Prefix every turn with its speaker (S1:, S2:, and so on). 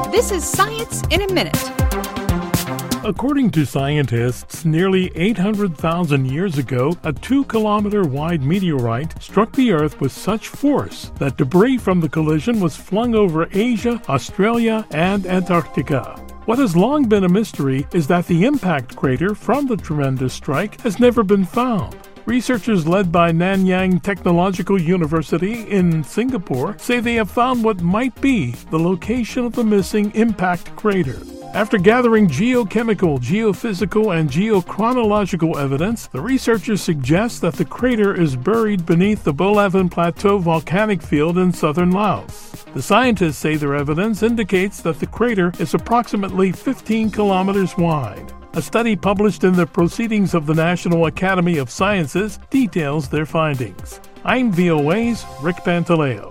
S1: This is Science in a Minute.
S2: According to scientists, nearly 800,000 years ago, a 2-kilometer wide meteorite struck the Earth with such force that debris from the collision was flung over Asia, Australia, and Antarctica. What has long been a mystery is that the impact crater from the tremendous strike has never been found. Researchers led by Nanyang Technological University in Singapore say they have found what might be the location of the missing impact crater. After gathering geochemical, geophysical, and geochronological evidence, the researchers suggest that the crater is buried beneath the Bolavin Plateau volcanic field in southern Laos. The scientists say their evidence indicates that the crater is approximately 15 kilometers wide. A study published in the Proceedings of the National Academy of Sciences details their findings. I'm VOA's Rick Pantaleo.